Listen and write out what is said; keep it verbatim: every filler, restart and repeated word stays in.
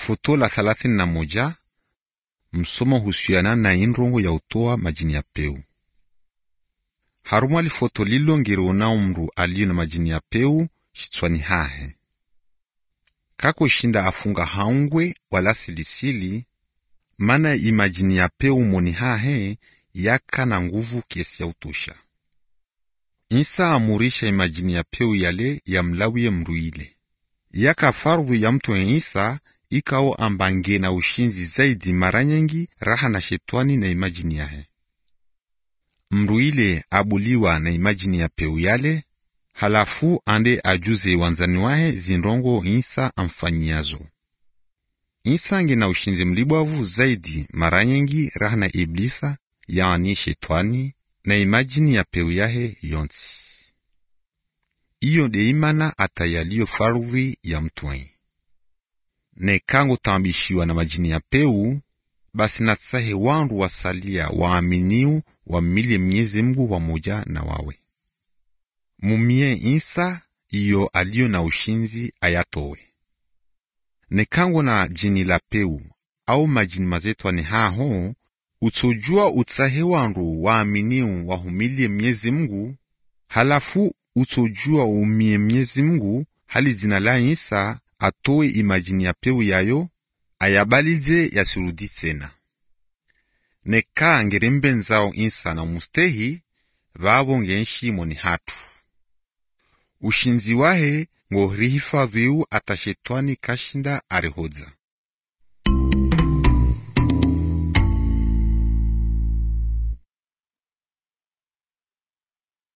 Foto la thelathini na moja. Msomo husiana na inrongo ya utoa majini ya peu. Harumwa li foto lilo ngirona umru aliyo na majini ya peu shitswani hahe. Kako shinda afunga haungwe wala silisili, mana imajini ya peu moni hahe yaka na nguvu kiesi ya utosha. Insa amurisha imajini ya peu yale ya mlawie mru ile. Yaka farvu ya mtu en Isa ikao ambange na ushinzi zaidi mara nyingi raha na shetwani na imajini yahe. Mru ile abuliwa na imajini ya peu yale, halafu ande ajuze wanzani wahe zinrongo Isa amfanyiazo. Isa ange na ushinzi mlibavu zaidi mara nyingi raha na iblisa, yaani shetwani, na imajini ya peu yahe yonsi. Iyo de imana atayaliyo farvi ya mtuai. Ne kango tambishiwa na majini ya peu, basi natsahe wandu wasalia waaminiu wa mili Mwenyezi Mungu wamoja na wawe. Mumie Isa iyo aliyo na ushinzi ayatowe. Ne kango na jini la peu au majini mazetwa ni haho, utojua utsahe wandu waaminiu wa humili Mwenyezi Mungu, halafu utojua umie Mwenyezi Mungu hali jina la Isa atowe imajini ya peu yayo, ayabalize yasirudi tena. Neka ngerembe nzao Isa na mustehi, vabo ngenshi moni hatu. Ushinzi wahe ngo rihifadhiu atashetwani kashinda arehodza.